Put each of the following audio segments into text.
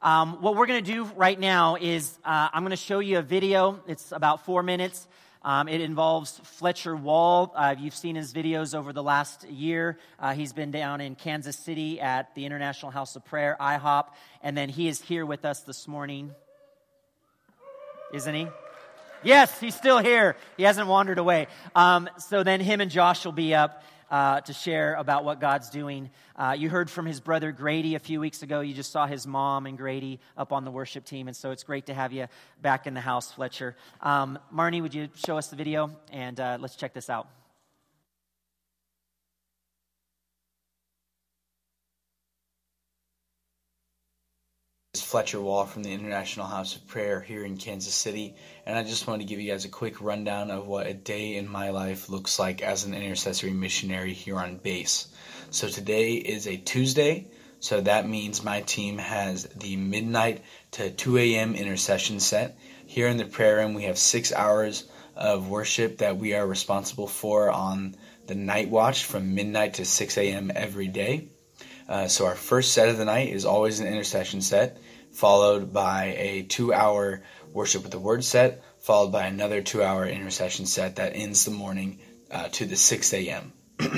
What we're going to do right now is I'm going to show you a video. It's about 4 minutes. It involves Fletcher Wall. You've seen his videos over the last year. He's been down in Kansas City at the International House of Prayer, IHOP, and then he is here with us this morning. Isn't he? Yes, he's still here. He hasn't wandered away. So then him and Josh will be up to share about what God's doing. You heard from his brother Grady a few weeks ago. You just saw his mom and Grady up on the worship team, and so it's great to have you back in the house, Fletcher. Marnie, would you show us the video? And let's check this out. Fletcher Wall from the International House of Prayer here in Kansas City, and I just wanted to give you guys a quick rundown of what a day in my life looks like as an intercessory missionary here on base. So today is a Tuesday, so that means my team has the midnight to 2 a.m. intercession set. Here in the prayer room, we have 6 hours of worship that we are responsible for on the night watch from midnight to 6 a.m. every day. So our first set of the night is always an intercession set, followed by a 2-hour worship with the word set, followed by another 2-hour intercession set that ends the morning to the 6 a.m.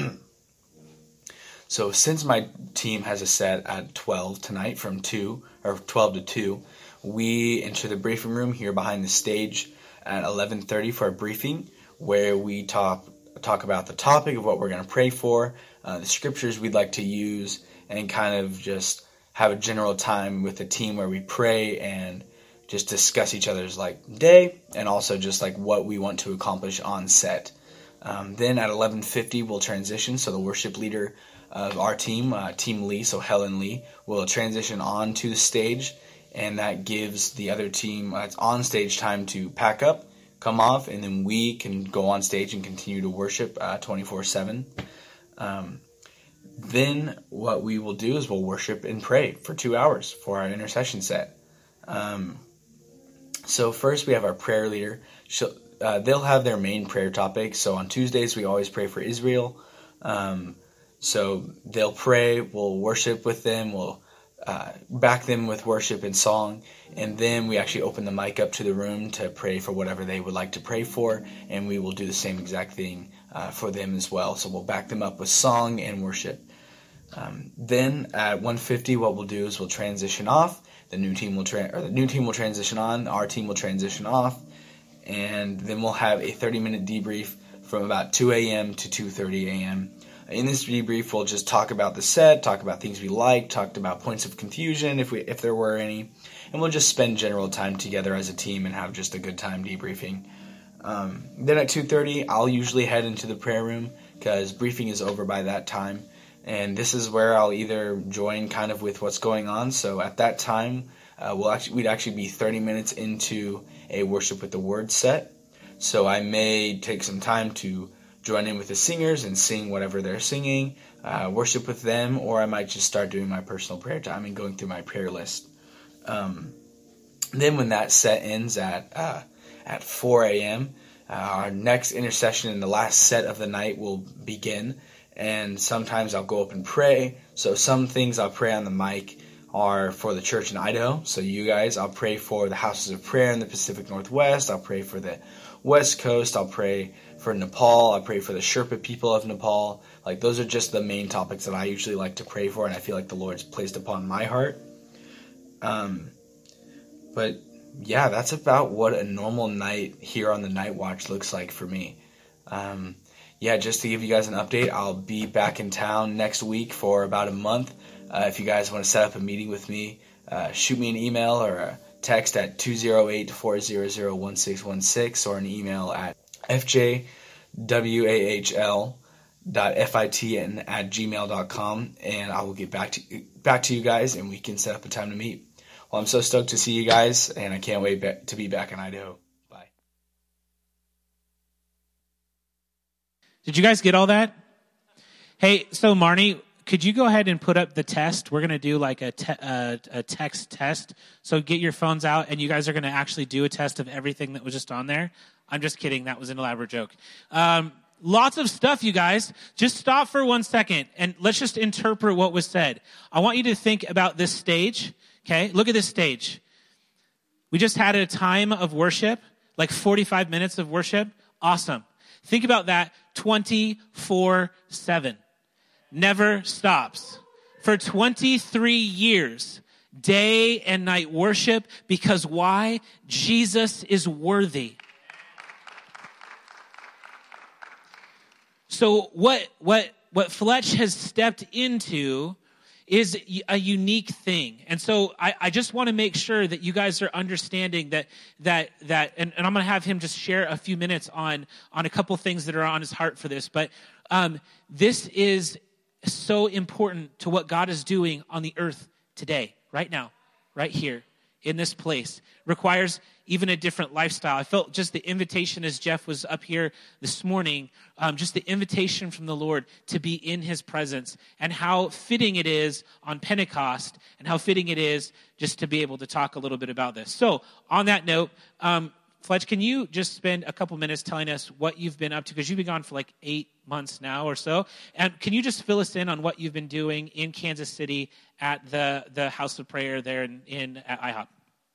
So since my team has a set at 12 tonight from 12 to 2, we enter the briefing room here behind the stage at 11:30 for a briefing where we talk about the topic of what we're going to pray for, the scriptures we'd like to use, and kind of just have a general time with the team where we pray and just discuss each other's day and also just what we want to accomplish on set. Then at 11:50 we'll transition, so the worship leader of our team, Team Lee, so Helen Lee, will transition on to the stage, and that gives the other team it's on stage time to pack up, come off, and then we can go on stage and continue to worship 24/7. Then what we will do is we'll worship and pray for 2 hours for our intercession set. So first we have our prayer leader. They'll have their main prayer topic. So on Tuesdays we always pray for Israel. So they'll pray, we'll worship with them, we'll back them with worship and song, and then we actually open the mic up to the room to pray for whatever they would like to pray for, and we will do the same exact thing for them as well. So we'll back them up with song and worship. Then at 1:50, what we'll do is we'll transition off. The new team will transition on. Our team will transition off, and then we'll have a 30-minute debrief from about 2 a.m. to 2:30 a.m. In this debrief, we'll just talk about the set, talk about things we liked, talked about points of confusion if there were any, and we'll just spend general time together as a team and have just a good time debriefing. Then at 2:30, I'll usually head into the prayer room because briefing is over by that time, and this is where I'll either join kind of with what's going on. So at that time, we'd actually be 30 minutes into a worship with the word set. So I may take some time to join in with the singers and sing whatever they're singing, worship with them, or I might just start doing my personal prayer time and going through my prayer list. Then when that set ends at 4 a.m., our next intercession and the last set of the night will begin, and sometimes I'll go up and pray. So some things I'll pray on the mic are for the church in Idaho. So you guys, I'll pray for the houses of prayer in the Pacific Northwest. I'll pray for the West Coast. I'll pray for Nepal. I'll pray for the Sherpa people of Nepal. Those are just the main topics that I usually like to pray for, and I feel like the Lord's placed upon my heart. But yeah, that's about what a normal night here on the Night Watch looks like for me. Just to give you guys an update, I'll be back in town next week for about a month. If you guys want to set up a meeting with me, shoot me an email or a text at 208-400-1616 or an email at fjwahl.fitin@gmail.com, and I will get back to you guys, and we can set up a time to meet. Well, I'm so stoked to see you guys, and I can't wait to be back in Idaho. Bye. Did you guys get all that? Hey, so Marnie, could you go ahead and put up the test? We're going to do a text test. So get your phones out, and you guys are going to actually do a test of everything that was just on there. I'm just kidding. That was an elaborate joke. Lots of stuff, you guys. Just stop for 1 second, and let's just interpret what was said. I want you to think about this stage. Okay, look at this stage. We just had a time of worship, like 45 minutes of worship. Awesome. Think about that 24/7. Never stops. For 23 years, day and night worship, because why? Jesus is worthy. So what Fletch has stepped into is a unique thing. And so I just want to make sure that you guys are understanding that and I'm going to have him just share a few minutes on a couple things that are on his heart for this. But this is so important to what God is doing on the earth today, right now, right here, in this place. Requires even a different lifestyle. I felt just the invitation as Jeff was up here this morning, just the invitation from the Lord to be in his presence, and how fitting it is on Pentecost, and how fitting it is just to be able to talk a little bit about this. So on that note, Fletch, can you just spend a couple minutes telling us what you've been up to? Because you've been gone for like 8 months now or so. And can you just fill us in on what you've been doing in Kansas City at the House of Prayer there at IHOP?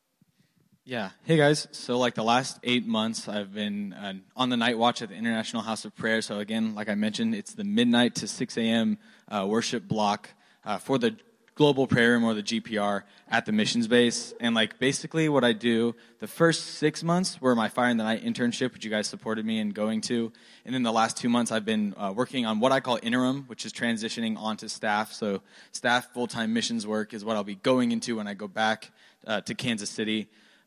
Yeah. Hey, guys. So, like, the last 8 months, I've been on the night watch at the International House of Prayer. So, again, like I mentioned, it's the midnight to 6 a.m. Worship block for the Global Prayer Room, or the GPR, at the missions base. And, like, basically what I do, the first 6 months were my Fire in the Night internship, which you guys supported me in going to. And then the last 2 months, I've been working on what I call interim, which is transitioning onto staff. So staff full-time missions work is what I'll be going into when I go back to Kansas City.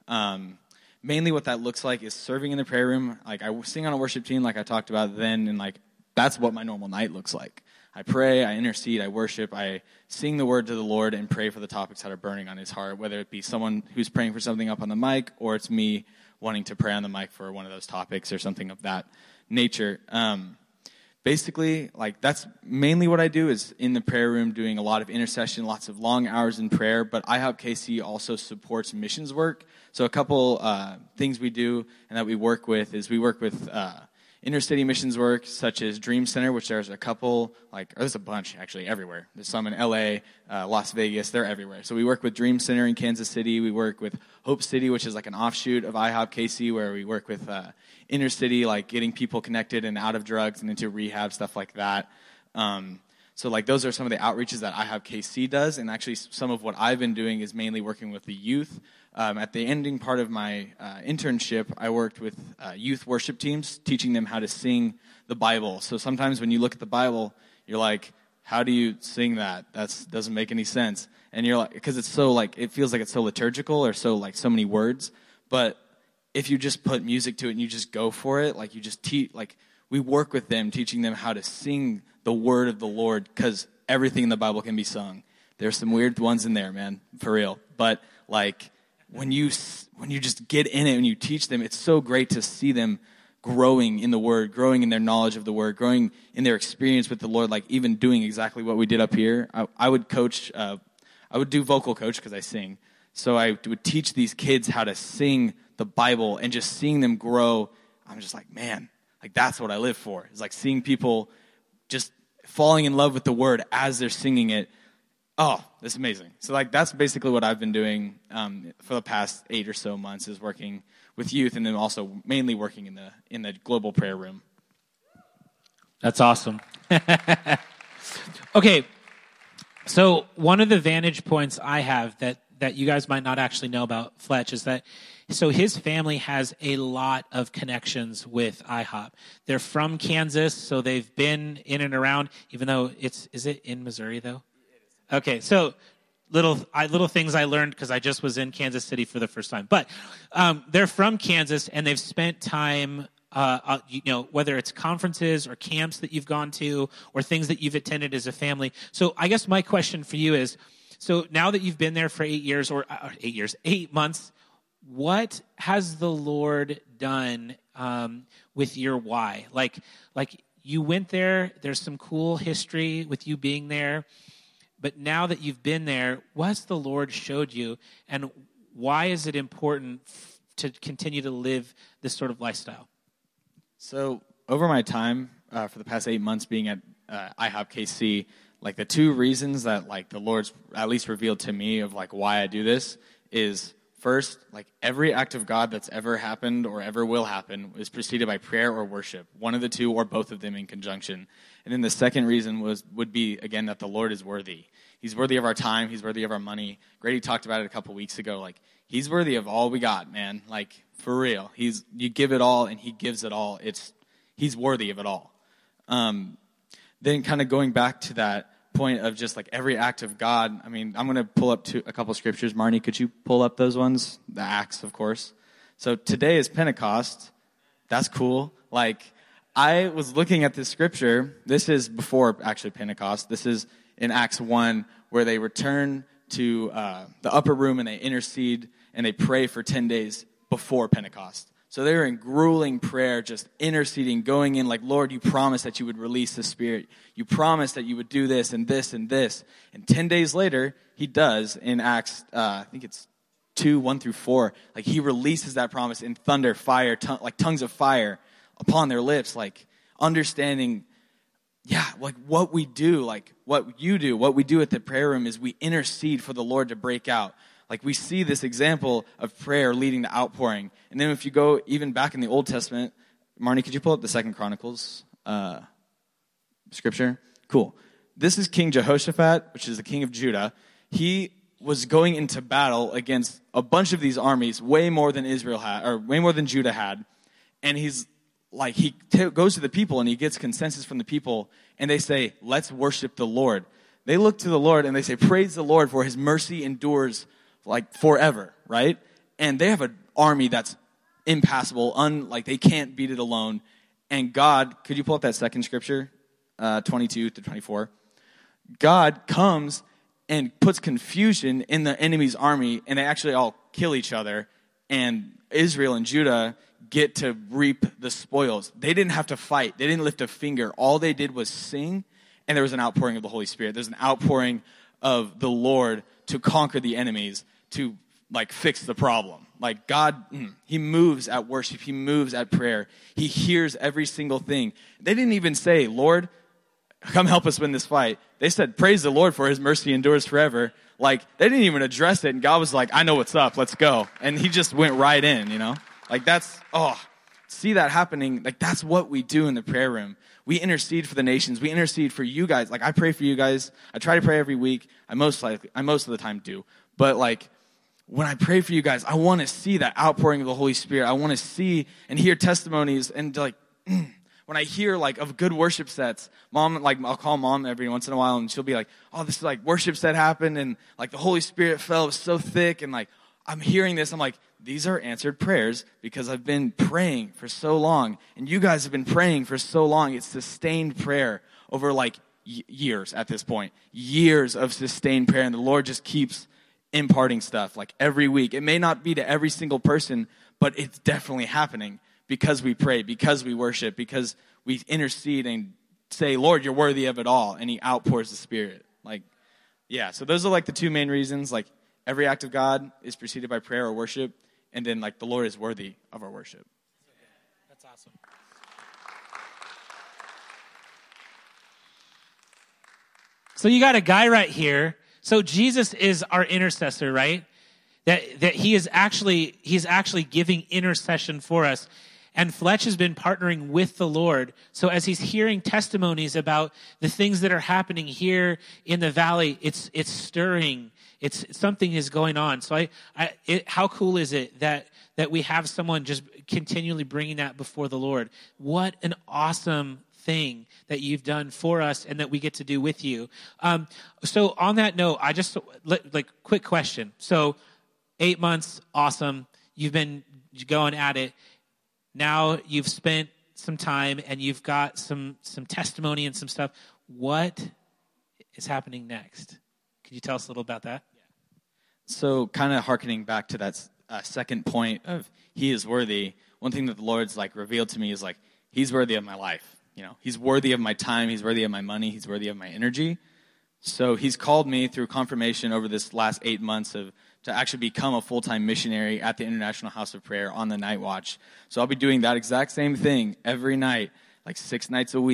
Mainly what that looks like is serving in the prayer room. Like, I sing on a worship team, like I talked about then, and like that's what my normal night looks like. I pray, I intercede, I worship, I sing the word to the Lord and pray for the topics that are burning on his heart, whether it be someone who's praying for something up on the mic, or it's me wanting to pray on the mic for one of those topics or something of that nature. Basically, like, that's mainly what I do, is in the prayer room doing a lot of intercession, lots of long hours in prayer. But IHOP KC also supports missions work. So a couple things we do and that we work with is we work with inner-city missions work, such as Dream Center, which there's a couple, there's a bunch, actually, everywhere. There's some in L.A., Las Vegas, they're everywhere. So we work with Dream Center in Kansas City. We work with Hope City, which is like an offshoot of IHOP KC, where we work with inner city, like getting people connected and out of drugs and into rehab, stuff like that. So like those are some of the outreaches that IHOP KC does, and actually some of what I've been doing is mainly working with the youth. At the ending part of my internship, I worked with youth worship teams, teaching them how to sing the Bible. So sometimes when you look at the Bible, you're like, how do you sing that? That doesn't make any sense. And you're like, because it's so like, it feels like it's so liturgical, or so like so many words. But if you just put music to it and you just go for it, like you just we work with them, teaching them how to sing the word of the Lord, because everything in the Bible can be sung. There's some weird ones in there, man, for real. But like, when you just get in it and you teach them, it's so great to see them growing in the Word, growing in their knowledge of the Word, growing in their experience with the Lord, like even doing exactly what we did up here. I would coach, I would do vocal coach because I sing. So I would teach these kids how to sing the Bible, and just seeing them grow, I'm just like, man, like that's what I live for. It's like seeing people just falling in love with the Word as they're singing it. Oh, that's amazing. So like that's basically what I've been doing for the past 8 or so months, is working with youth, and then also mainly working in the global prayer room. That's awesome. Okay, so one of the vantage points I have that you guys might not actually know about Fletch is that, so his family has a lot of connections with IHOP. They're from Kansas, so they've been in and around, even though is it in Missouri though? Okay, so little things I learned because I just was in Kansas City for the first time. But they're from Kansas, and they've spent time, whether it's conferences or camps that you've gone to, or things that you've attended as a family. So I guess my question for you is, so now that you've been there for 8 months, what has the Lord done with your why? Like you went there, there's some cool history with you being there. But now that you've been there, what's the Lord showed you, and why is it important to continue to live this sort of lifestyle? So over my time for the past 8 months being at IHOP KC, like the two reasons that like the Lord's at least revealed to me of like why I do this is, first, like every act of God that's ever happened or ever will happen is preceded by prayer or worship, one of the two or both of them in conjunction. And then the second reason would be, again, that the Lord is worthy. He's worthy of our time. He's worthy of our money. Grady talked about it a couple weeks ago. Like, he's worthy of all we got, man. Like, for real. You give it all, and he gives it all. He's worthy of it all. Then kind of going back to that point of just like every act of God, I mean, I'm going to pull up a couple scriptures. Marnie, could you pull up those ones? The Acts, of course. So today is Pentecost. That's cool. Like, I was looking at this scripture. This is before actually Pentecost. This is in Acts 1 where they return to the upper room and they intercede and they pray for 10 days before Pentecost. So they were in grueling prayer, just interceding, going in like, Lord, you promised that you would release the Spirit. You promised that you would do this and this and this. And 10 days later, he does in Acts, I think it's 2, 1 through 4. Like, he releases that promise in thunder, fire, like tongues of fire upon their lips, like understanding, like what we do, like what you do, what we do at the prayer room is we intercede for the Lord to break out. Like, we see this example of prayer leading to outpouring. And then if you go even back in the Old Testament, Marnie, could you pull up the 2 Chronicles scripture? Cool. This is King Jehoshaphat, which is the king of Judah. He was going into battle against a bunch of these armies, way more than Israel had, or way more than Judah had. And he's like, goes to the people and he gets consensus from the people, and they say, let's worship the Lord. They look to the Lord and they say, praise the Lord, for his mercy endures like forever, right? And they have an army that's impassable, like they can't beat it alone. And God, could you pull up that second scripture, 22 to 24? God comes and puts confusion in the enemy's army, and they actually all kill each other, and Israel and Judah get to reap the spoils. They didn't have to fight. They didn't lift a finger. All they did was sing, and there was an outpouring of the Holy Spirit. There's an outpouring of the Lord to conquer the enemies, to like fix the problem. Like, God, he moves at worship. He moves at prayer. He hears every single thing. They didn't even say, Lord, come help us win this fight. They said, praise the Lord, for his mercy endures forever. Like, they didn't even address it. And God was like, I know what's up. Let's go. And he just went right in, you know? Like, see that happening. Like, that's what we do in the prayer room. We intercede for the nations. We intercede for you guys. Like, I pray for you guys. I try to pray every week. I most of the time do. But like, when I pray for you guys, I want to see that outpouring of the Holy Spirit. I want to see and hear testimonies, and like, when I hear like of good worship sets, Mom, like I'll call Mom every once in a while, and she'll be like, oh, this is like worship set happened, and like the Holy Spirit fell, it was so thick, and like I'm hearing this, I'm like, these are answered prayers because I've been praying for so long, and you guys have been praying for so long. It's sustained prayer over like years at this point, years of sustained prayer, and the Lord just keeps imparting stuff like every week. It may not be to every single person, but it's definitely happening because we pray, because we worship, because we intercede and say, Lord, you're worthy of it all. And he outpours the Spirit. Like, yeah, so those are like the two main reasons. Like, every act of God is preceded by prayer or worship. And then like the Lord is worthy of our worship. That's awesome. So you got a guy right here. So Jesus is our intercessor, right? That he's actually giving intercession for us. And Fletch has been partnering with the Lord. So as he's hearing testimonies about the things that are happening here in the valley, it's stirring. Something is going on. So how cool is it that we have someone just continually bringing that before the Lord? What an awesome thing that you've done for us and that we get to do with you. So on that note, I just like quick question. So 8 months, awesome. You've been going at it. Now you've spent some time and you've got some testimony and some stuff. What is happening next? Could you tell us a little about that? So kind of hearkening back to that second point of he is worthy, one thing that the Lord's like revealed to me is like, he's worthy of my life. You know, he's worthy of my time. He's worthy of my money. He's worthy of my energy. So he's called me through confirmation over this last 8 months to actually become a full-time missionary at the International House of Prayer on the night watch. So I'll be doing that exact same thing every night, like 6 nights a week,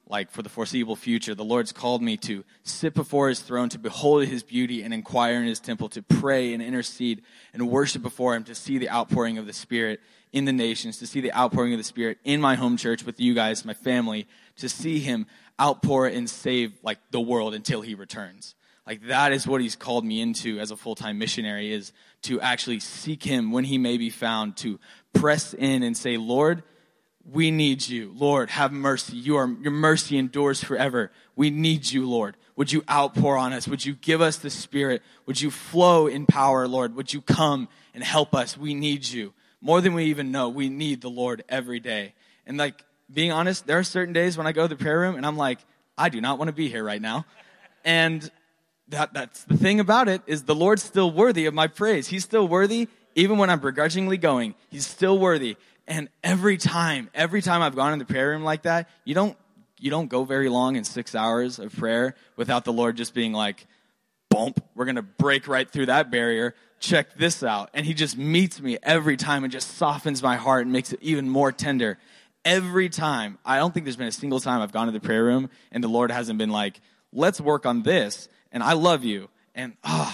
like for the foreseeable future. The Lord's called me to sit before his throne, to behold his beauty and inquire in his temple, to pray and intercede and worship before him, to see the outpouring of the Spirit in the nations, to see the outpouring of the Spirit in my home church with you guys, my family, to see him outpour and save like the world until he returns. Like that is what he's called me into as a full-time missionary, is to actually seek him when he may be found, to press in and say, Lord, we need you. Lord, have mercy. Your mercy endures forever. We need you, Lord. Would you outpour on us? Would you give us the Spirit? Would you flow in power, Lord? Would you come and help us? We need you. More than we even know, we need the Lord every day. And like, being honest, there are certain days when I go to the prayer room and I'm like, I do not want to be here right now. And that's the thing about it, is the Lord's still worthy of my praise. He's still worthy even when I'm begrudgingly going. He's still worthy. And every time I've gone in the prayer room like that, you don't go very long in 6 hours of prayer without the Lord just being like, bump, we're going to break right through that barrier. Check this out. And he just meets me every time and just softens my heart and makes it even more tender. Every time. I don't think there's been a single time I've gone to the prayer room and the Lord hasn't been like, let's work on this. And I love you. And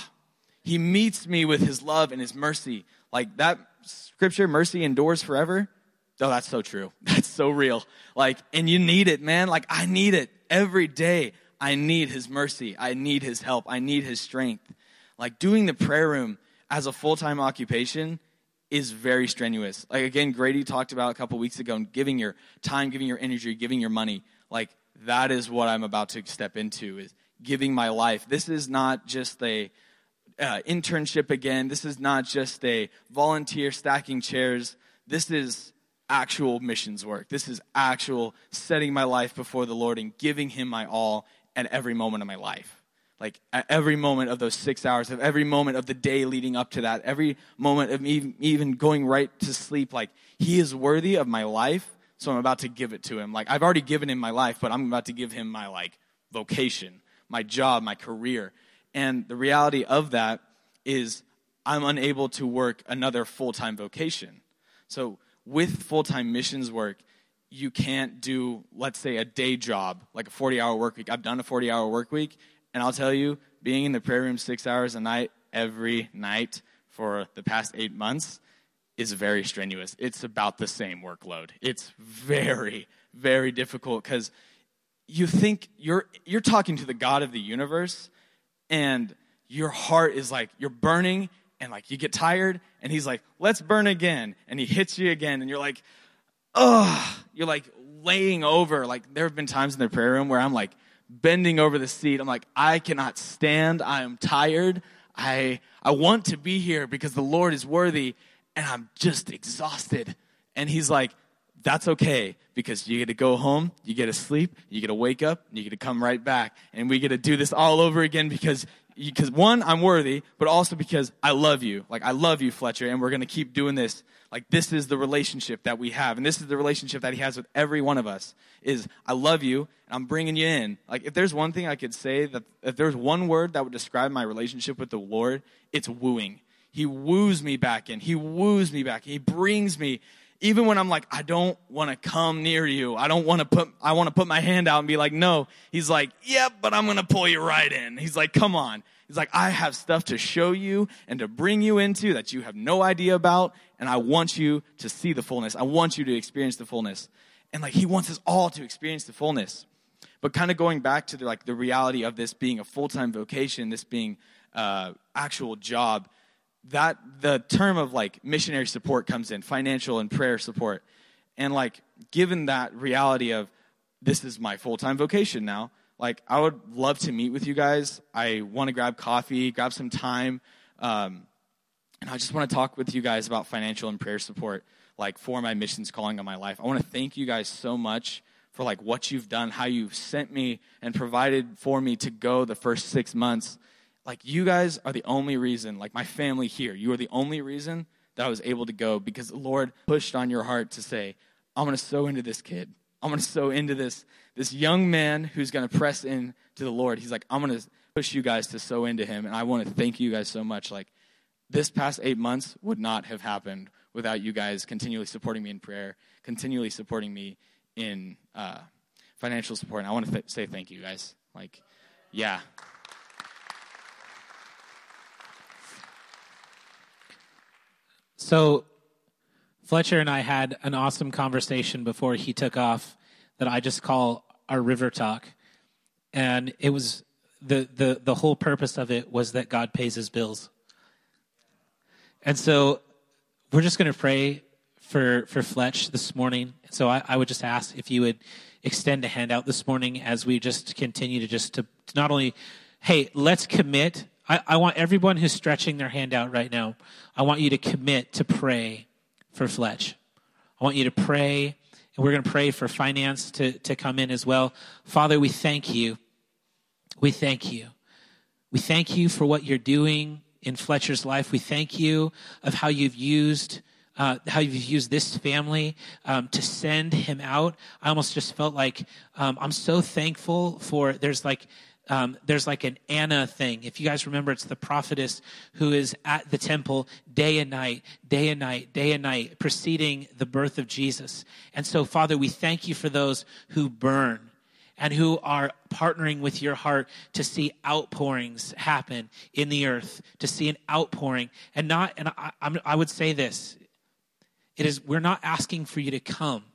he meets me with his love and his mercy. Like that scripture, mercy endures forever. Oh, that's so true. That's so real. Like, and you need it, man. Like, I need it every day. I need his mercy. I need his help. I need his strength. Like, doing the prayer room as a full-time occupation is very strenuous. Like, again, Grady talked about a couple weeks ago, giving your time, giving your energy, giving your money. Like, that is what I'm about to step into, is giving my life. This is not just a internship again. This is not just a volunteer stacking chairs. This is actual missions work. This is actual setting my life before the Lord and giving him my all at every moment of my life. Like at every moment of those 6 hours, of every moment of the day leading up to that, every moment of me even going right to sleep, like he is worthy of my life, so I'm about to give it to him. Like I've already given him my life, but I'm about to give him my like vocation, my job, my career. And the reality of that is I'm unable to work another full-time vocation. So with full-time missions work, you can't do, let's say, a day job, like a 40-hour work week. I've done a 40-hour work week, and I'll tell you, being in the prayer room 6 hours a night, every night for the past 8 months is very strenuous. It's about the same workload. It's very, very difficult because you think you're talking to the God of the universe, and your heart is like, you're burning, and like you get tired, and he's like, let's burn again. And he hits you again, and you're like, oh, you're like laying over. Like there have been times in the prayer room where I'm like bending over the seat. I'm like, I cannot stand. I am tired. I want to be here because the Lord is worthy, and I'm just exhausted. And he's like, that's okay, because you get to go home, you get to sleep, you get to wake up, and you get to come right back. And we get to do this all over again because one, I'm worthy, but also because I love you. Like, I love you, Fletcher, and we're going to keep doing this. Like, this is the relationship that we have, and this is the relationship that he has with every one of us, is I love you, and I'm bringing you in. Like, if there's one thing I could say, that if there's one word that would describe my relationship with the Lord, it's wooing. He woos me back in. He woos me back. He brings me. Even when I'm like, I don't want to come near you. I want to put my hand out and be like, no. He's like, yep, but I'm going to pull you right in. He's like, come on. He's like, I have stuff to show you and to bring you into that you have no idea about. And I want you to see the fullness. I want you to experience the fullness. And like, he wants us all to experience the fullness. But kind of going back to the reality of this being a full-time vocation, this being actual job, that the term of like missionary support comes in, financial and prayer support. And like, given that reality of this is my full-time vocation now, like I would love to meet with you guys. I want to grab coffee, grab some time. And I just want to talk with you guys about financial and prayer support, like for my missions calling on my life. I want to thank you guys so much for like what you've done, how you've sent me and provided for me to go the first 6 months. Like, you guys are the only reason, like my family here, you are the only reason that I was able to go, because the Lord pushed on your heart to say, I'm going to sow into this kid. I'm going to sow into this young man who's going to press in to the Lord. He's like, I'm going to push you guys to sow into him, and I want to thank you guys so much. Like, this past 8 months would not have happened without you guys continually supporting me in prayer, continually supporting me in financial support. And I want to say thank you, guys. Like, yeah. So Fletcher and I had an awesome conversation before he took off that I just call our river talk. And it was the whole purpose of it was that God pays his bills. And so we're just going to pray for Fletch this morning. So I would just ask if you would extend a handout this morning as we just continue to not only, hey, let's commit. I want everyone who's stretching their hand out right now, I want you to commit to pray for Fletch. I want you to pray, and we're going to pray for finance to come in as well. Father, we thank you. We thank you. We thank you for what you're doing in Fletcher's life. We thank you of how you've used this family to send him out. I almost just felt like I'm so thankful for there's like an Anna thing. If you guys remember, it's the prophetess who is at the temple day and night, day and night, day and night, preceding the birth of Jesus. And so, Father, we thank you for those who burn and who are partnering with your heart to see outpourings happen in the earth, to see an outpouring. I would say this, we're not asking for you to come.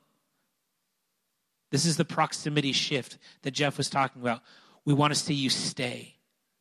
This is the proximity shift that Jeff was talking about. We want to see you stay.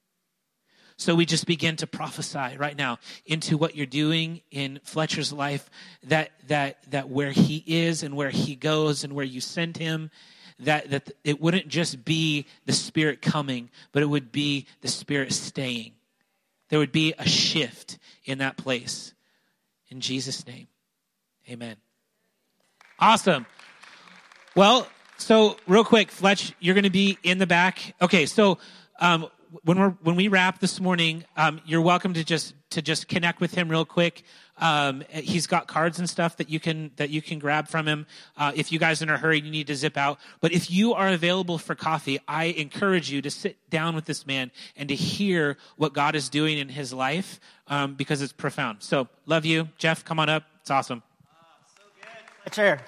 So we just begin to prophesy right now into what you're doing in Fletcher's life, that where he is and where he goes and where you send him, that it wouldn't just be the Spirit coming, but it would be the Spirit staying. There would be a shift in that place. In Jesus' name, amen. Awesome. Well, so real quick, Fletch, you're going to be in the back. Okay, so when we wrap this morning, you're welcome to just connect with him real quick. He's got cards and stuff that you can grab from him. If you guys are in a hurry, you need to zip out. But if you are available for coffee, I encourage you to sit down with this man and to hear what God is doing in his life, because it's profound. So love you, Jeff. Come on up. It's awesome. So good, Fletcher.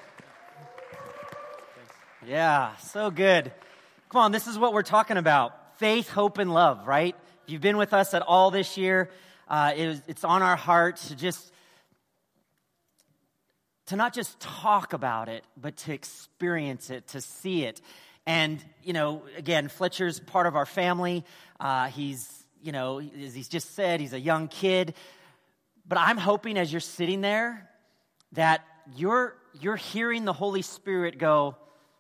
Yeah, so good. Come on, this is what we're talking about. Faith, hope, and love, right? If you've been with us at all this year, it's on our heart to not just talk about it, but to experience it, to see it. And, again, Fletcher's part of our family. He's, as he's just said, he's a young kid. But I'm hoping as you're sitting there that you're hearing the Holy Spirit go,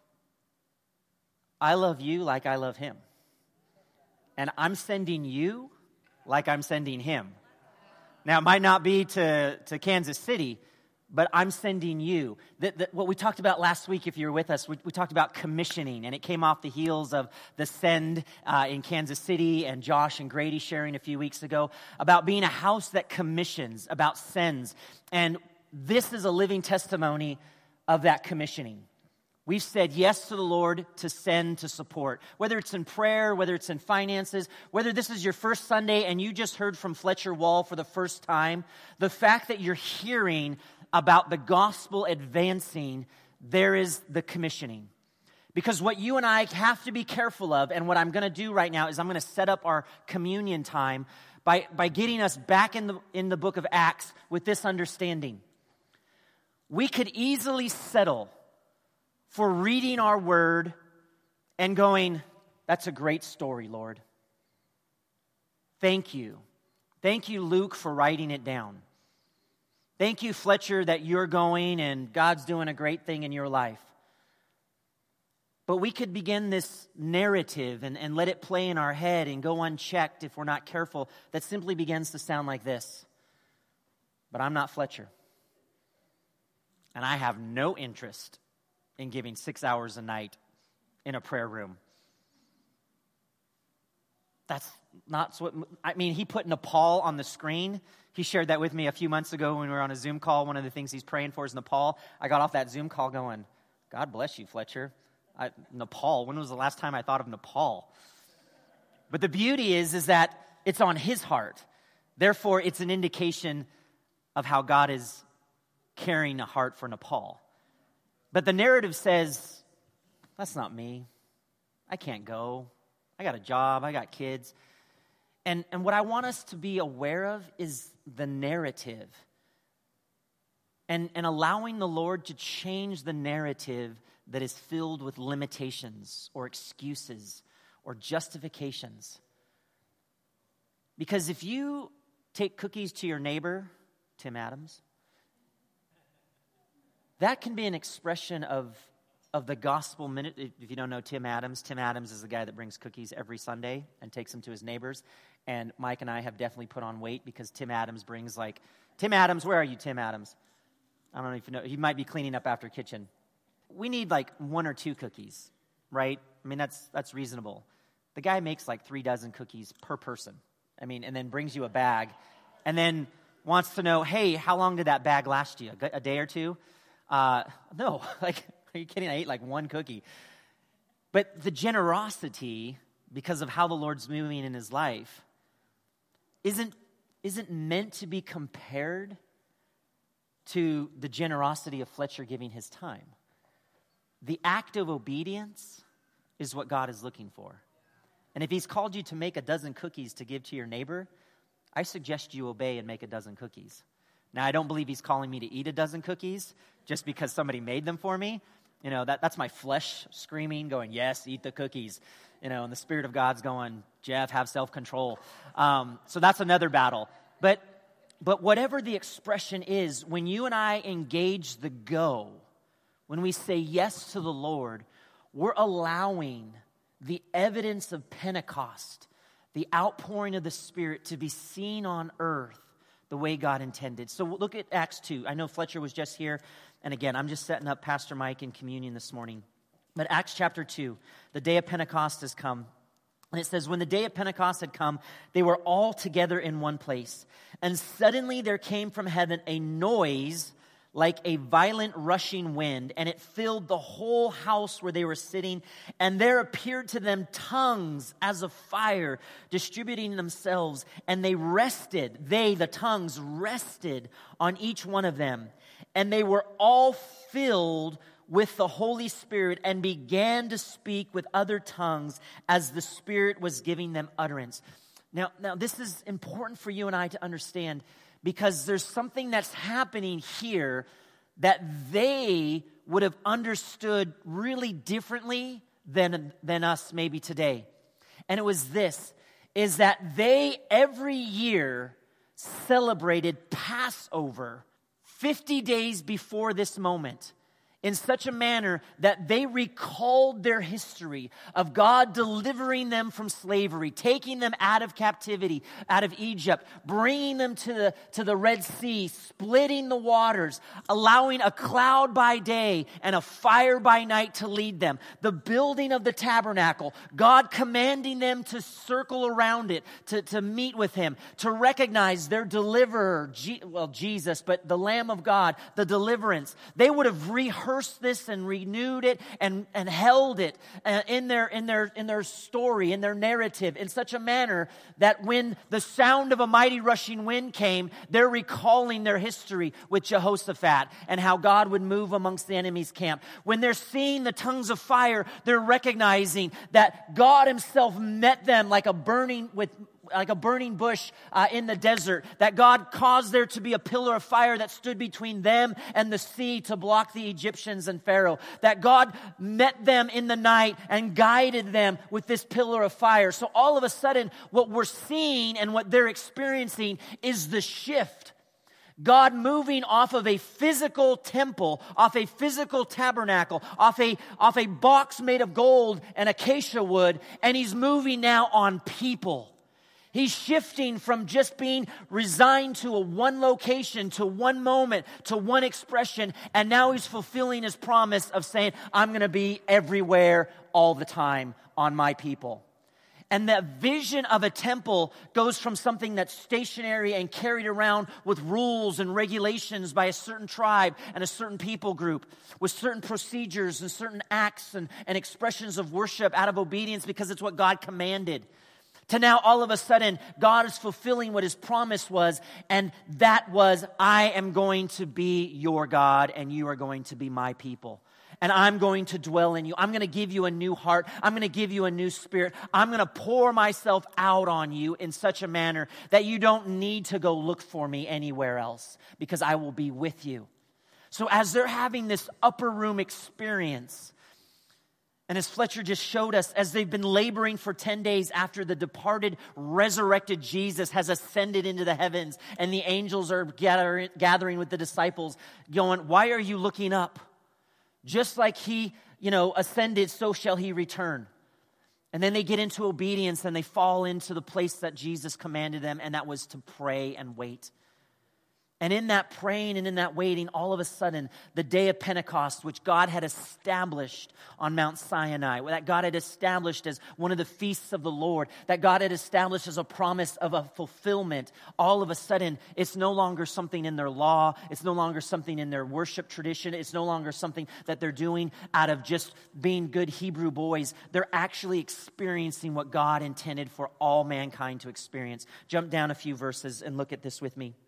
I love you like I love him. And I'm sending you like I'm sending him. Now, it might not be to Kansas City, but I'm sending you. What we talked about last week, if you were with us, we talked about commissioning, and it came off the heels of the Send in Kansas City and Josh and Grady sharing a few weeks ago about being a house that commissions, about sends. And this is a living testimony of that commissioning. We've said yes to the Lord to send, to support. Whether it's in prayer, whether it's in finances, whether this is your first Sunday and you just heard from Fletcher Wall for the first time, the fact that you're hearing about the gospel advancing, there is the commissioning. Because what you and I have to be careful of, and what I'm going to do right now is I'm going to set up our communion time by getting us back in the book of Acts with this understanding. We could easily settle for reading our word and going, that's a great story, Lord. Thank you. Thank you, Luke, for writing it down. Thank you, Fletcher, that you're going and God's doing a great thing in your life. But we could begin this narrative and let it play in our head and go unchecked if we're not careful, that simply begins to sound like this. But I'm not Fletcher. And I have no interest in giving 6 hours a night in a prayer room. That's not what, he put Nepal on the screen. He shared that with me a few months ago when we were on a Zoom call. One of the things he's praying for is Nepal. I got off that Zoom call going, God bless you, Fletcher. Nepal, when was the last time I thought of Nepal? But the beauty is that it's on his heart. Therefore, it's an indication of how God is carrying a heart for Nepal. But the narrative says, that's not me. I can't go. I got a job. I got kids. And what I want us to be aware of is the narrative. And allowing the Lord to change the narrative that is filled with limitations or excuses or justifications. Because if you take cookies to your neighbor, Tim Adams, that can be an expression of the gospel minute. If you don't know Tim Adams is the guy that brings cookies every Sunday and takes them to his neighbors. And Mike and I have definitely put on weight because Tim Adams brings Tim Adams, where are you, Tim Adams? I don't know if you know. He might be cleaning up after kitchen. We need 1 or 2 cookies, right? I mean, that's reasonable. The guy makes 3 dozen cookies per person. I mean, and then brings you a bag and then wants to know, hey, how long did that bag last you? A day or 2? No, are you kidding? I ate 1 cookie. But the generosity, because of how the Lord's moving in his life, isn't meant to be compared to the generosity of Fletcher giving his time. The act of obedience is what God is looking for. And if he's called you to make a dozen cookies to give to your neighbor, I suggest you obey and make a dozen cookies. Now, I don't believe he's calling me to eat a dozen cookies just because somebody made them for me. That's my flesh screaming, going, yes, eat the cookies. And the Spirit of God's going, Jeff, have self-control. So that's another battle. But whatever the expression is, when you and I engage the go, when we say yes to the Lord, we're allowing the evidence of Pentecost, the outpouring of the Spirit, to be seen on earth the way God intended. So look at Acts 2. I know Fletcher was just here. And again, I'm just setting up Pastor Mike in communion this morning. But Acts chapter 2, the day of Pentecost has come. And it says, when the day of Pentecost had come, they were all together in one place. And suddenly there came from heaven a noise like a violent rushing wind, and it filled the whole house where they were sitting. And there appeared to them tongues as of fire, distributing themselves. And the tongues rested on each one of them. And they were all filled with the Holy Spirit and began to speak with other tongues as the Spirit was giving them utterance. Now this is important for you and I to understand, because there's something that's happening here that they would have understood really differently than us maybe today. And it was this, is that they every year celebrated Passover 50 days before this moment, in such a manner that they recalled their history of God delivering them from slavery, taking them out of captivity, out of Egypt, bringing them to the Red Sea, splitting the waters, allowing a cloud by day and a fire by night to lead them, the building of the tabernacle, God commanding them to circle around it, to meet with him, to recognize their deliverer, Jesus, but the Lamb of God, the deliverance. They would have rehearsed this and renewed it and held it in their story, in their narrative, in such a manner that when the sound of a mighty rushing wind came, they're recalling their history with Jehoshaphat and how God would move amongst the enemy's camp. When they're seeing the tongues of fire, they're recognizing that God himself met them like a burning bush in the desert, that God caused there to be a pillar of fire that stood between them and the sea to block the Egyptians and Pharaoh, that God met them in the night and guided them with this pillar of fire. So all of a sudden, what we're seeing and what they're experiencing is the shift. God moving off of a physical temple, off a physical tabernacle, off a box made of gold and acacia wood, and he's moving now on people. He's shifting from just being resigned to one location, to one moment, to one expression, and now he's fulfilling his promise of saying, I'm going to be everywhere all the time on my people. And the vision of a temple goes from something that's stationary and carried around with rules and regulations by a certain tribe and a certain people group, with certain procedures and certain acts and expressions of worship out of obedience because it's what God commanded, to now all of a sudden God is fulfilling what his promise was, and that was, I am going to be your God and you are going to be my people. and I'm going to dwell in you. I'm going to give you a new heart. I'm going to give you a new spirit. I'm going to pour myself out on you in such a manner that you don't need to go look for me anywhere else, because I will be with you. So as they're having this upper room experience, and as Fletcher just showed us, as they've been laboring for 10 days after the departed, resurrected Jesus has ascended into the heavens, and the angels are gathering with the disciples, going, why are you looking up? Just like he, ascended, so shall he return. And then they get into obedience and they fall into the place that Jesus commanded them, and that was to pray and wait. And in that praying and in that waiting, all of a sudden, the day of Pentecost, which God had established on Mount Sinai, that God had established as one of the feasts of the Lord, that God had established as a promise of a fulfillment, all of a sudden, it's no longer something in their law. It's no longer something in their worship tradition. It's no longer something that they're doing out of just being good Hebrew boys. They're actually experiencing what God intended for all mankind to experience. Jump down a few verses and look at this with me.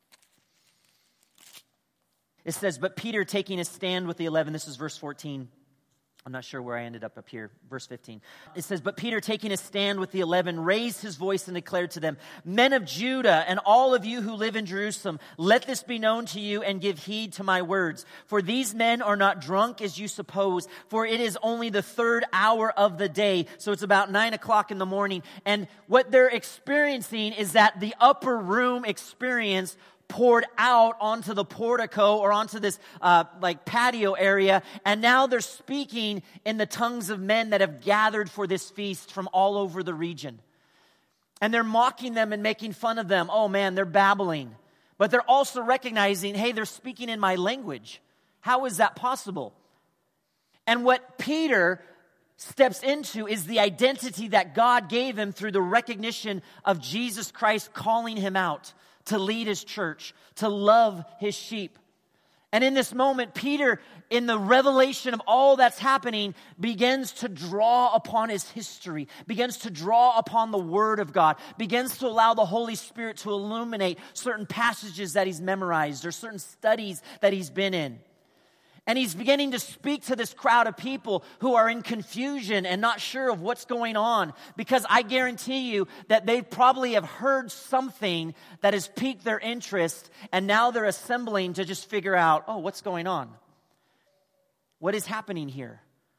It says, but Peter taking a stand with the 11, this is verse 14. I'm not sure where I ended up here, verse 15. It says, but Peter taking a stand with the 11, raised his voice and declared to them, men of Judah and all of you who live in Jerusalem, let this be known to you and give heed to my words. For these men are not drunk as you suppose, for it is only the 3rd hour of the day. So it's about 9 o'clock in the morning. And what they're experiencing is that the upper room experience poured out onto the portico or onto this patio area, and now they're speaking in the tongues of men that have gathered for this feast from all over the region. And they're mocking them and making fun of them. Oh man, they're babbling. But they're also recognizing, hey, they're speaking in my language. How is that possible? And what Peter steps into is the identity that God gave him through the recognition of Jesus Christ calling him out to lead his church, to love his sheep. And in this moment, Peter, in the revelation of all that's happening, begins to draw upon his history, begins to draw upon the Word of God, begins to allow the Holy Spirit to illuminate certain passages that he's memorized or certain studies that he's been in. And he's beginning to speak to this crowd of people who are in confusion and not sure of what's going on. Because I guarantee you that they probably have heard something that has piqued their interest. And now they're assembling to just figure out, oh, what's going on? What is happening here?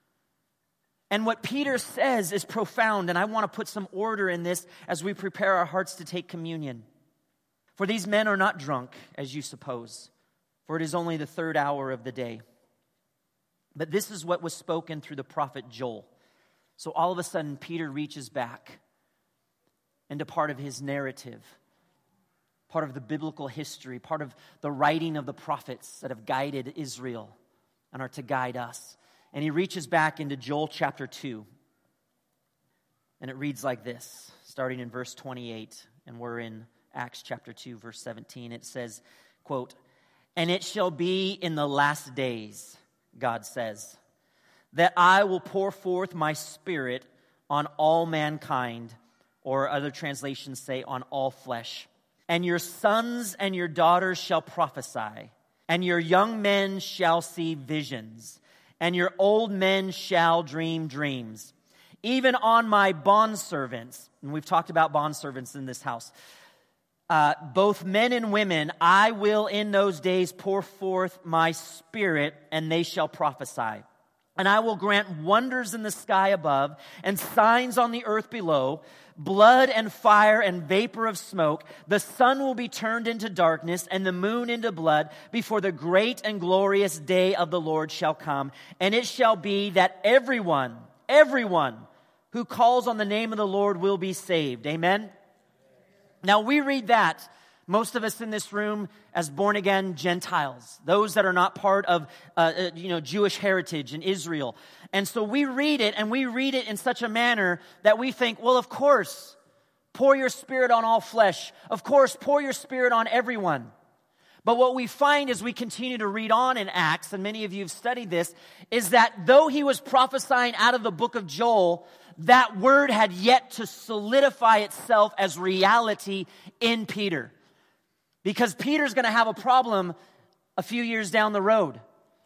And what Peter says is profound. And I want to put some order in this as we prepare our hearts to take communion. For these men are not drunk, as you suppose. For it is only the 3rd hour of the day. But this is what was spoken through the prophet Joel. So all of a sudden, Peter reaches back into part of his narrative, part of the biblical history, part of the writing of the prophets that have guided Israel and are to guide us. And he reaches back into Joel chapter 2. And it reads like this, starting in verse 28. And we're in Acts chapter 2, verse 17. It says, quote, and it shall be in the last days, God says, that I will pour forth my Spirit on all mankind, or other translations say on all flesh. And your sons and your daughters shall prophesy, and your young men shall see visions, and your old men shall dream dreams. Even on my bondservants, and we've talked about bondservants in this house, both men and women, I will in those days pour forth my Spirit, and they shall prophesy. And I will grant wonders in the sky above, and signs on the earth below, blood and fire and vapor of smoke. The sun will be turned into darkness, and the moon into blood, before the great and glorious day of the Lord shall come. And it shall be that everyone who calls on the name of the Lord will be saved. Amen? Now, we read that, most of us in this room, as born-again Gentiles, those that are not part of Jewish heritage in Israel. And so we read it, and we read it in such a manner that we think, well, of course, pour your Spirit on all flesh. Of course, pour your Spirit on everyone. But what we find as we continue to read on in Acts, and many of you have studied this, is that though he was prophesying out of the book of Joel, that word had yet to solidify itself as reality in Peter. Because Peter's going to have a problem a few years down the road.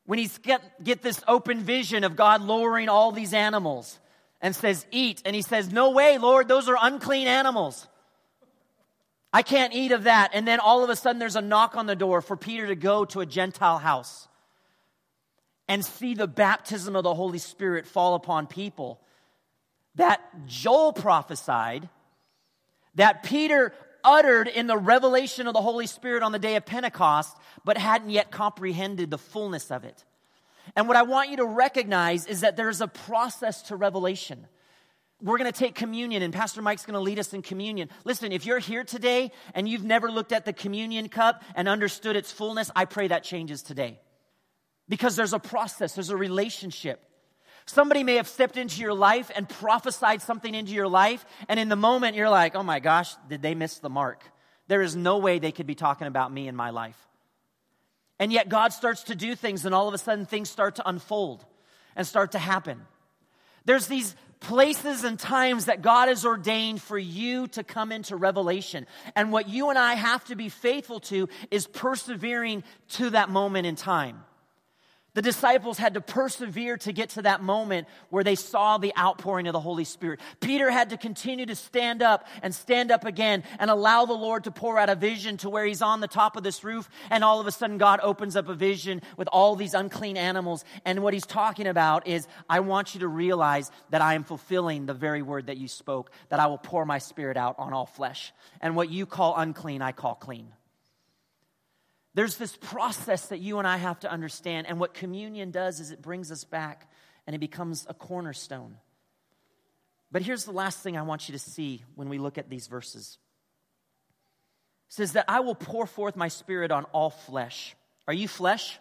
When he's get this open vision of God lowering all these animals and says, eat. And he says, no way, Lord, those are unclean animals. I can't eat of that. And then all of a sudden there's a knock on the door for Peter to go to a Gentile house and see the baptism of the Holy Spirit fall upon people that Joel prophesied, that Peter uttered in the revelation of the Holy Spirit on the day of Pentecost, but hadn't yet comprehended the fullness of it. And what I want you to recognize is that there's a process to revelation. We're going to take communion, and Pastor Mike's going to lead us in communion. Listen, if you're here today and you've never looked at the communion cup and understood its fullness, I pray that changes today. Because there's a process, there's a relationship. Somebody may have stepped into your life and prophesied something into your life, and in the moment you're like, oh my gosh, did they miss the mark? There is no way they could be talking about me in my life. And yet God starts to do things, and all of a sudden things start to unfold and start to happen. There's these places and times that God has ordained for you to come into revelation. And what you and I have to be faithful to is persevering to that moment in time. The disciples had to persevere to get to that moment where they saw the outpouring of the Holy Spirit. Peter had to continue to stand up again and allow the Lord to pour out a vision to where he's on the top of this roof, and all of a sudden God opens up a vision with all these unclean animals. And what he's talking about is, I want you to realize that I am fulfilling the very word that you spoke, that I will pour my Spirit out on all flesh. And what you call unclean, I call clean. There's this process that you and I have to understand, and what communion does is it brings us back and it becomes a cornerstone. But here's the last thing I want you to see when we look at these verses. It says that I will pour forth my Spirit on all flesh. Are you flesh?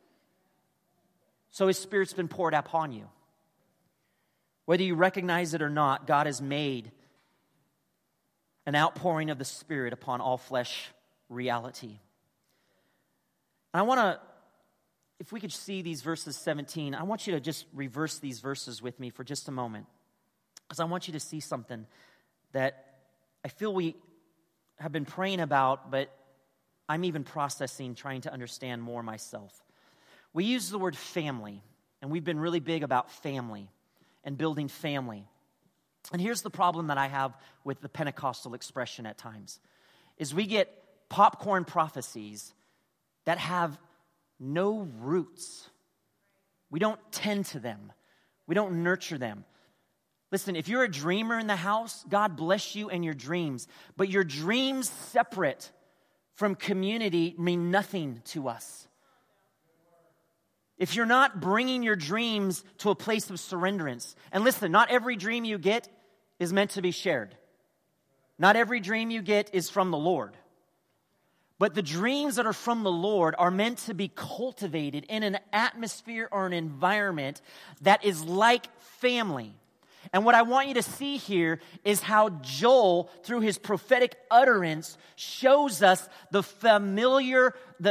So His Spirit's been poured upon you. Whether you recognize it or not, God has made an outpouring of the Spirit upon all flesh reality. I want to, if we could see these verses 17, I want you to just reverse these verses with me for just a moment. Because I want you to see something that I feel we have been praying about, but I'm even processing, trying to understand more myself. We use the word family, and we've been really big about family and building family. And here's the problem that I have with the Pentecostal expression at times, is we get popcorn prophecies that have no roots. We don't tend to them. We don't nurture them. Listen, if you're a dreamer in the house, God bless you and your dreams. But your dreams separate from community mean nothing to us. If you're not bringing your dreams to a place of surrenderance, and listen, not every dream you get is meant to be shared. Not every dream you get is from the Lord. But the dreams that are from the Lord are meant to be cultivated in an atmosphere or an environment that is like family. And what I want you to see here is how Joel, through his prophetic utterance, shows us the familiar,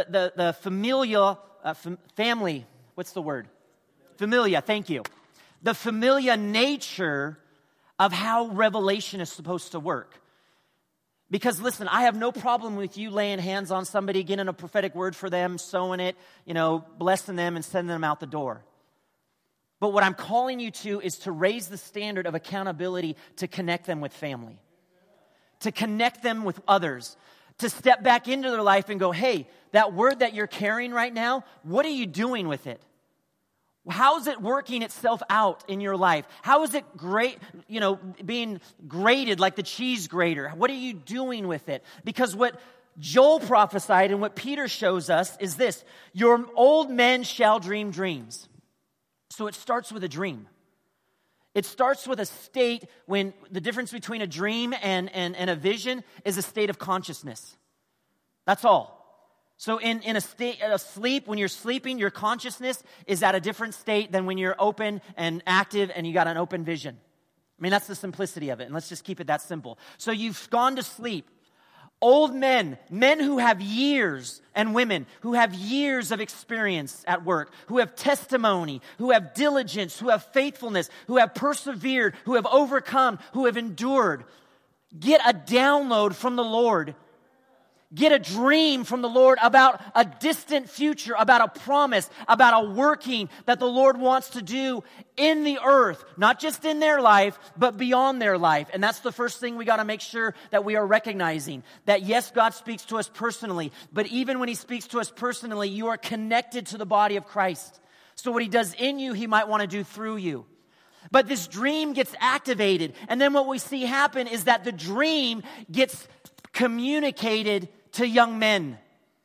family. What's the word? Familia, thank you. The familia nature of how revelation is supposed to work. Because listen, I have no problem with you laying hands on somebody, getting a prophetic word for them, sowing it, blessing them and sending them out the door. But what I'm calling you to is to raise the standard of accountability to connect them with family. To connect them with others. To step back into their life and go, hey, that word that you're carrying right now, what are you doing with it? How is it working itself out in your life? How is it being grated like the cheese grater? What are you doing with it? Because what Joel prophesied and what Peter shows us is this: your old men shall dream dreams. So it starts with a dream. It starts with a state when the difference between a dream and a vision is a state of consciousness. That's all. So in a state of sleep, when you're sleeping, your consciousness is at a different state than when you're open and active and you got an open vision. I mean, that's the simplicity of it, and let's just keep it that simple. So you've gone to sleep. Old men who have years, and women who have years of experience at work, who have testimony, who have diligence, who have faithfulness, who have persevered, who have overcome, who have endured, get a download from the Lord. Get a dream from the Lord about a distant future, about a promise, about a working that the Lord wants to do in the earth, not just in their life, but beyond their life. And that's the first thing we got to make sure that we are recognizing. That yes, God speaks to us personally, but even when He speaks to us personally, you are connected to the body of Christ. So what He does in you, He might want to do through you. But this dream gets activated. And then what we see happen is that the dream gets communicated to young men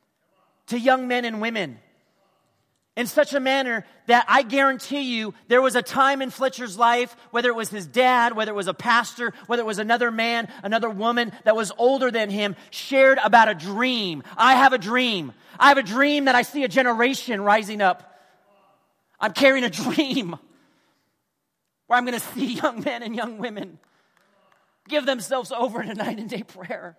and women, in such a manner that I guarantee you there was a time in Fletcher's life, whether it was his dad, whether it was a pastor, whether it was another man, another woman that was older than him, shared about a dream. I have a dream. I have a dream that I see a generation rising up. I'm carrying a dream where I'm going to see young men and young women give themselves over to night and day prayer.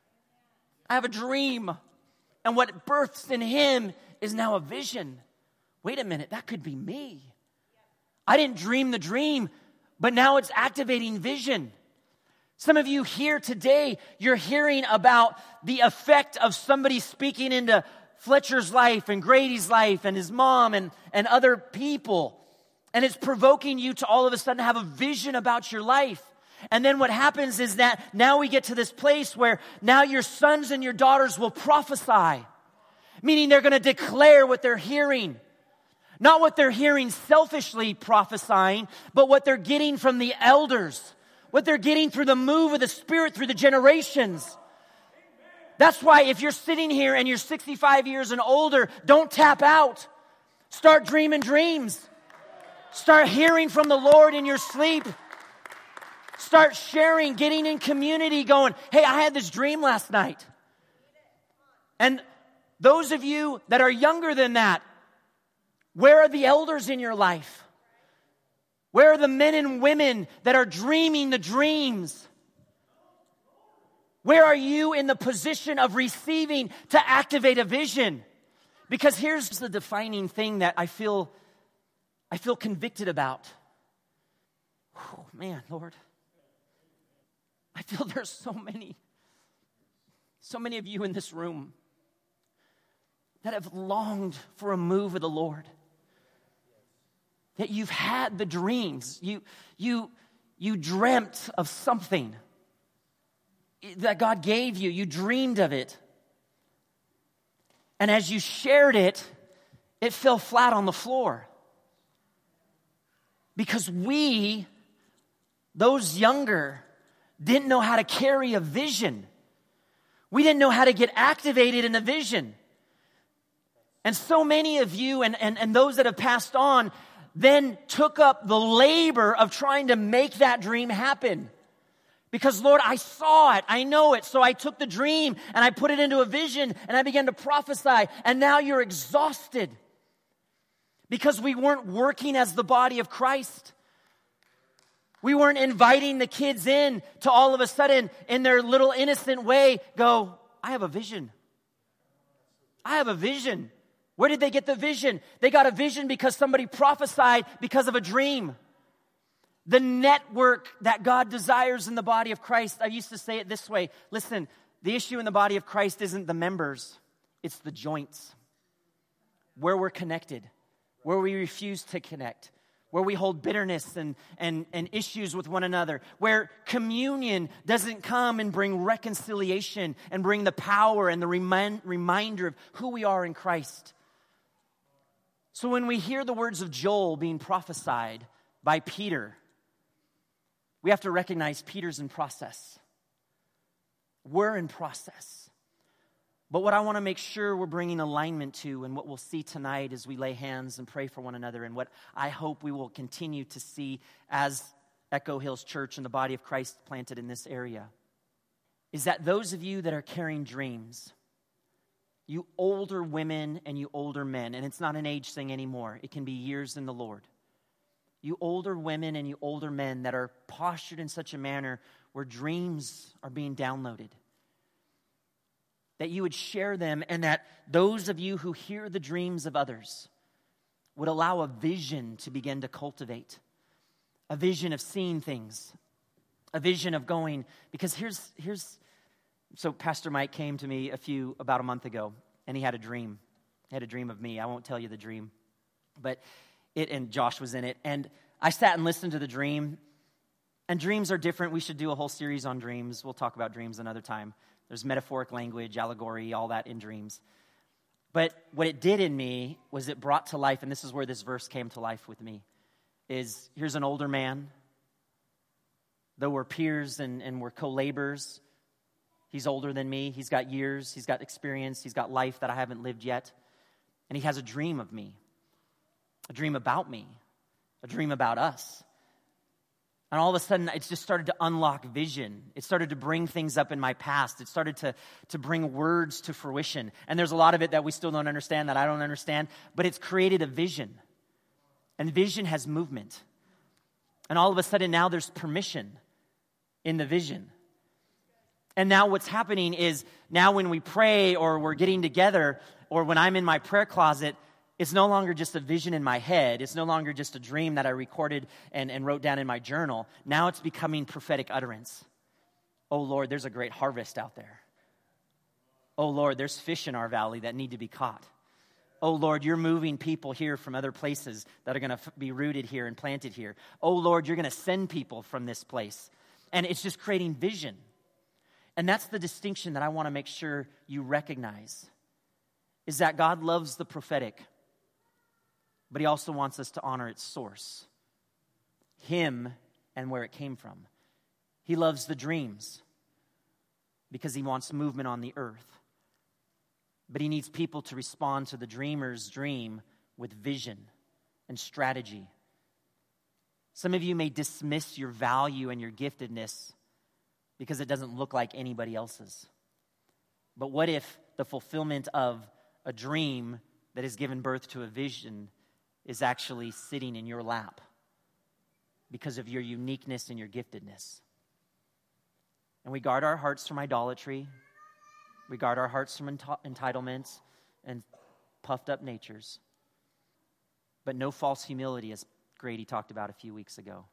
I have a dream. And what births in him is now a vision. Wait a minute, that could be me. I didn't dream the dream, but now it's activating vision. Some of you here today, you're hearing about the effect of somebody speaking into Fletcher's life and Grady's life and his mom and other people. And it's provoking you to all of a sudden have a vision about your life. And then what happens is that now we get to this place where now your sons and your daughters will prophesy. Meaning they're going to declare what they're hearing. Not what they're hearing selfishly prophesying, but what they're getting from the elders. What they're getting through the move of the Spirit through the generations. That's why if you're sitting here and you're 65 years and older, don't tap out. Start dreaming dreams. Start hearing from the Lord in your sleep. Start sharing, getting in community, going, hey, I had this dream last night. And those of you that are younger than that, where are the elders in your life? Where are the men and women that are dreaming the dreams? Where are you in the position of receiving to activate a vision? Because here's the defining thing that I feel convicted about. Oh, man, Lord. I feel there's so many of you in this room that have longed for a move of the Lord. That you've had the dreams. You dreamt of something that God gave you. You dreamed of it. And as you shared it, it fell flat on the floor. Because we, those younger, didn't know how to carry a vision. We didn't know how to get activated in a vision. And so many of you and those that have passed on then took up the labor of trying to make that dream happen. Because, Lord, I saw it, I know it, so I took the dream and I put it into a vision and I began to prophesy. And now you're exhausted because we weren't working as the body of Christ. We weren't inviting the kids in to all of a sudden, in their little innocent way, go, I have a vision. I have a vision. Where did they get the vision? They got a vision because somebody prophesied because of a dream. The network that God desires in the body of Christ, I used to say it this way. Listen, the issue in the body of Christ isn't the members, it's the joints. Where we're connected, where we refuse to connect, where we hold bitterness and issues with one another, where communion doesn't come and bring reconciliation and bring the power and the reminder of who we are in Christ. So when we hear the words of Joel being prophesied by Peter, we have to recognize Peter's in process. We're in process. But what I want to make sure we're bringing alignment to, and what we'll see tonight as we lay hands and pray for one another, and what I hope we will continue to see as Echo Hills Church and the body of Christ planted in this area, is that those of you that are carrying dreams, you older women and you older men, and it's not an age thing anymore. It can be years in the Lord. You older women and you older men that are postured in such a manner where dreams are being downloaded. That you would share them, and that those of you who hear the dreams of others would allow a vision to begin to cultivate. A vision of seeing things. A vision of going, because here's So Pastor Mike came to me about a month ago, and he had a dream. He had a dream of me. I won't tell you the dream, but and Josh was in it. And I sat and listened to the dream, and dreams are different. We should do a whole series on dreams. We'll talk about dreams another time. There's metaphoric language, allegory, all that in dreams. But what it did in me was it brought to life, and this is where this verse came to life with me, is here's an older man. Though we're peers and we're co-laborers, he's older than me. He's got years. He's got experience. He's got life that I haven't lived yet. And he has a dream of me, a dream about me, a dream about us. And all of a sudden, it just started to unlock vision. It started to bring things up in my past. It started to bring words to fruition. And there's a lot of it that we still don't understand, that I don't understand. But it's created a vision. And vision has movement. And all of a sudden, now there's permission in the vision. And now what's happening is, now when we pray or we're getting together or when I'm in my prayer closet, it's no longer just a vision in my head. It's no longer just a dream that I recorded and wrote down in my journal. Now it's becoming prophetic utterance. Oh, Lord, there's a great harvest out there. Oh, Lord, there's fish in our valley that need to be caught. Oh, Lord, you're moving people here from other places that are going to be rooted here and planted here. Oh, Lord, you're going to send people from this place. And it's just creating vision. And that's the distinction that I want to make sure you recognize, is that God loves the prophetic, but he also wants us to honor its source, him and where it came from. He loves the dreams because he wants movement on the earth. But he needs people to respond to the dreamer's dream with vision and strategy. Some of you may dismiss your value and your giftedness because it doesn't look like anybody else's. But what if the fulfillment of a dream that has given birth to a vision is actually sitting in your lap because of your uniqueness and your giftedness? And we guard our hearts from idolatry. We guard our hearts from entitlements and puffed up natures. But no false humility, as Grady talked about a few weeks ago.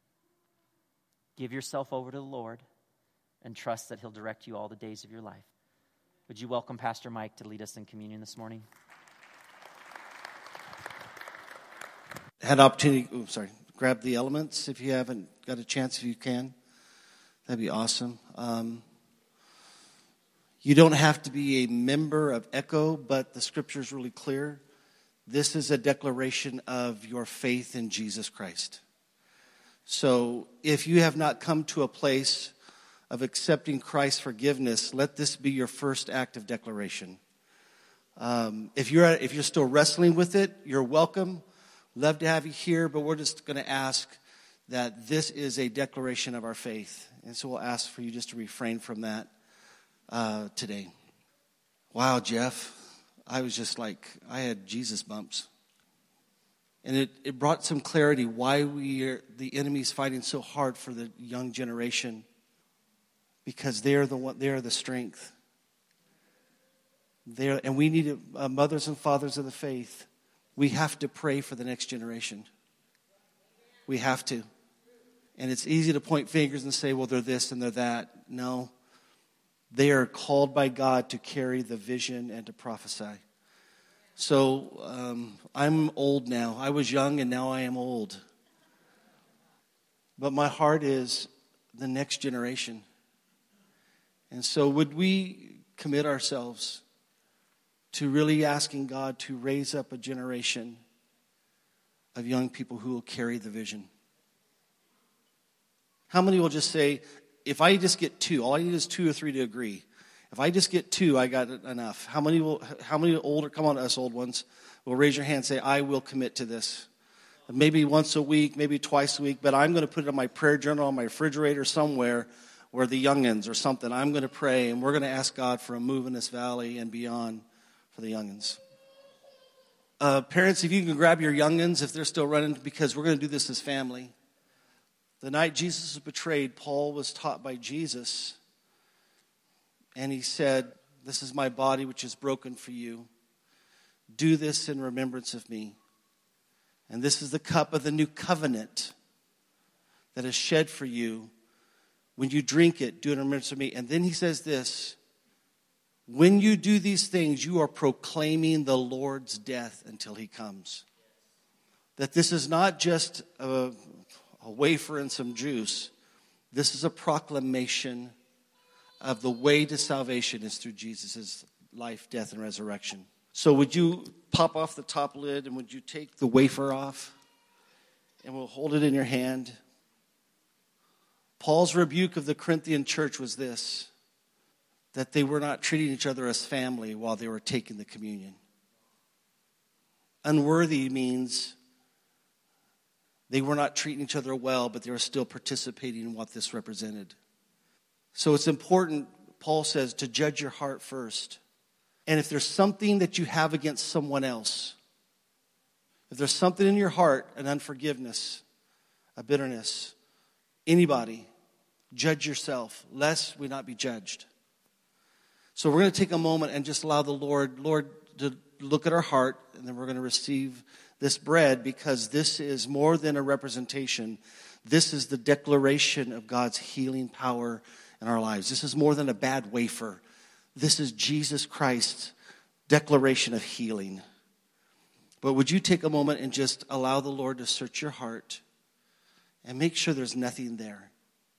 Give yourself over to the Lord and trust that he'll direct you all the days of your life. Would you welcome Pastor Mike to lead us in communion this morning? Had opportunity, grab the elements if you haven't got a chance, if you can. That'd be awesome. You don't have to be a member of Echo, but the scripture is really clear. This is a declaration of your faith in Jesus Christ. So if you have not come to a place of accepting Christ's forgiveness, let this be your first act of declaration. If you're still wrestling with it, you're welcome. Love to have you here, but we're just going to ask that this is a declaration of our faith. And so we'll ask for you just to refrain from that today. Wow, Jeff. I was just like, I had Jesus bumps. And it brought some clarity why the enemy's fighting so hard for the young generation. Because they are the strength. And we need mothers and fathers of the faith. We have to pray for the next generation. We have to. And it's easy to point fingers and say, well, they're this and they're that. No. They are called by God to carry the vision and to prophesy. So I'm old now. I was young and now I am old. But my heart is the next generation. And so would we commit ourselves to really asking God to raise up a generation of young people who will carry the vision? How many will just say, if I just get 2, all I need is 2 or 3 to agree. If I just get 2, I got enough. How many older, come on, us old ones, will raise your hand and say, I will commit to this. Maybe once a week, maybe twice a week, but I'm going to put it on my prayer journal, on my refrigerator somewhere where the youngins or something. I'm going to pray, and we're going to ask God for a move in this valley and beyond for the youngins. Parents, if you can grab your youngins, if they're still running, because we're going to do this as family. The night Jesus was betrayed, Paul was taught by Jesus, and he said, this is my body which is broken for you. Do this in remembrance of me. And this is the cup of the new covenant that is shed for you. When you drink it, do it in remembrance of me. And then he says this, when you do these things, you are proclaiming the Lord's death until he comes. That this is not just a wafer and some juice. This is a proclamation of the way to salvation is through Jesus' life, death, and resurrection. So would you pop off the top lid and would you take the wafer off? And we'll hold it in your hand. Paul's rebuke of the Corinthian church was this, that they were not treating each other as family while they were taking the communion. Unworthy means they were not treating each other well, but they were still participating in what this represented. So it's important, Paul says, to judge your heart first. And if there's something that you have against someone else, if there's something in your heart, an unforgiveness, a bitterness, anybody, judge yourself, lest we not be judged. So we're going to take a moment and just allow the Lord to look at our heart, and then we're going to receive this bread, because this is more than a representation. This is the declaration of God's healing power in our lives. This is more than a bad wafer. This is Jesus Christ's declaration of healing. But would you take a moment and just allow the Lord to search your heart and make sure there's nothing there?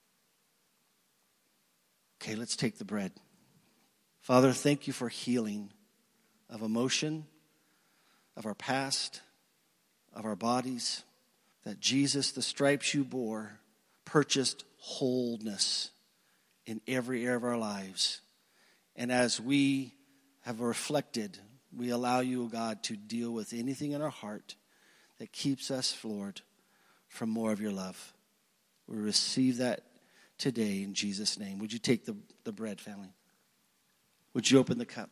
Okay, let's take the bread. Father, thank you for healing of emotion, of our past, of our bodies, that Jesus, the stripes you bore, purchased wholeness in every area of our lives. And as we have reflected, we allow you, God, to deal with anything in our heart that keeps us, Lord, from more of your love. We receive that today in Jesus' name. Would you take the bread, family? Would you open the cup?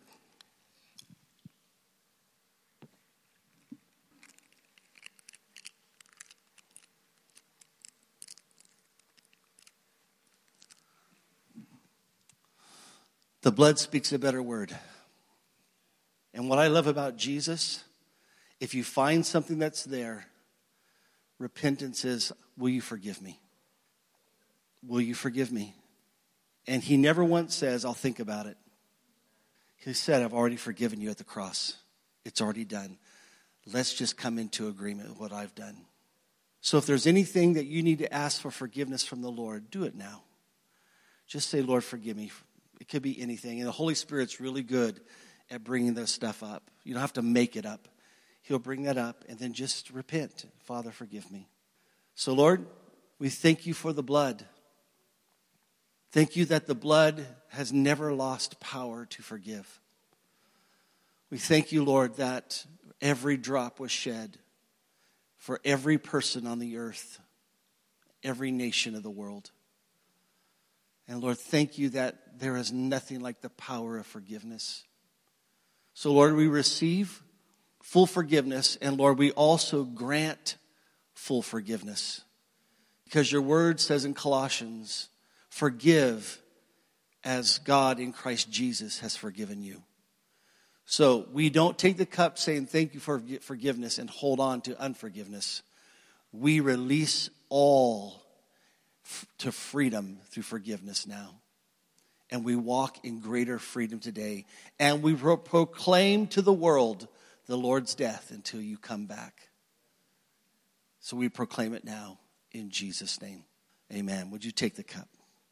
The blood speaks a better word. And what I love about Jesus, if you find something that's there, repentance is, will you forgive me? Will you forgive me? And he never once says, I'll think about it. He said, I've already forgiven you at the cross. It's already done. Let's just come into agreement with what I've done. So if there's anything that you need to ask for forgiveness from the Lord, do it now. Just say, Lord, forgive me. It could be anything. And the Holy Spirit's really good at bringing this stuff up. You don't have to make it up. He'll bring that up and then just repent. Father, forgive me. So, Lord, we thank you for the blood. Thank you that the blood has never lost power to forgive. We thank you, Lord, that every drop was shed for every person on the earth, every nation of the world. And Lord, thank you that there is nothing like the power of forgiveness. So Lord, we receive full forgiveness, and Lord, we also grant full forgiveness. Because your word says in Colossians, forgive as God in Christ Jesus has forgiven you. So we don't take the cup saying thank you for forgiveness and hold on to unforgiveness. We release all to freedom through forgiveness now. And we walk in greater freedom today. And we proclaim to the world the Lord's death until you come back. So we proclaim it now in Jesus' name. Amen. Would you take the cup?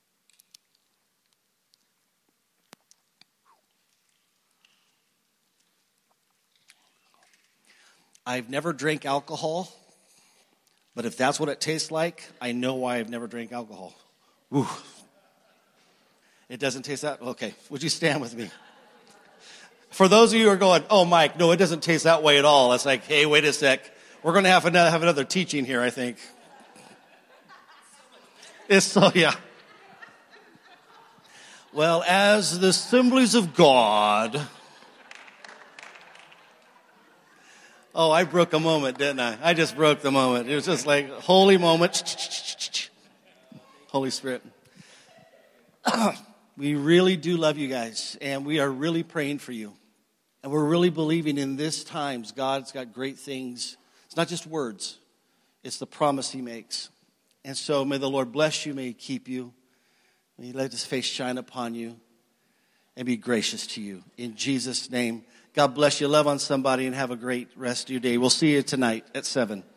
I've never drank alcohol. But if that's what it tastes like, I know why I've never drank alcohol. Woo. It doesn't taste that? Okay. Would you stand with me? For those of you who are going, oh, Mike, no, it doesn't taste that way at all. It's like, hey, wait a sec. We're going to have another teaching here, I think. It's so, yeah. Well, as the assemblies of God... Oh, I broke a moment, didn't I? I just broke the moment. It was just like holy moment. Holy Spirit. We really do love you guys, and we are really praying for you. And we're really believing in this times God's got great things. It's not just words. It's the promise he makes. And so may the Lord bless you, may he keep you. May He let His face shine upon you and be gracious to you. In Jesus' name, God bless you. Love on somebody and have a great rest of your day. We'll see you tonight at 7.